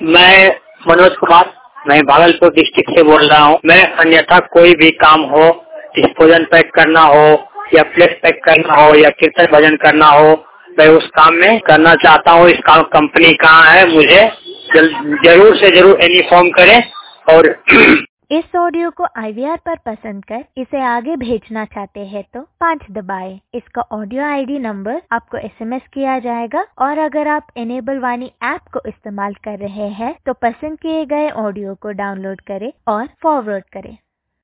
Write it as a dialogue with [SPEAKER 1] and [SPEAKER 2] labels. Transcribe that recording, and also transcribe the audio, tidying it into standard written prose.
[SPEAKER 1] मैं मनोज कुमार, मैं भागलपुर डिस्ट्रिक्ट से बोल रहा हूँ। मैं अन्यथा कोई भी काम हो, डिस्पोजल पैक करना हो या प्लेट पैक करना हो या कीर्तन भजन करना हो, मैं उस काम में करना चाहता हूँ। इस काम कंपनी कहाँ है, मुझे जरूर से जरूर इन्फॉर्म करें। और
[SPEAKER 2] इस ऑडियो को IVR पर पसंद कर इसे आगे भेजना चाहते हैं तो 5 दबाएं। इसका ऑडियो ID नंबर आपको SMS किया जाएगा और अगर आप इनेबल वाणी ऐप को इस्तेमाल कर रहे हैं तो पसंद किए गए ऑडियो को डाउनलोड करें और फॉरवर्ड करें।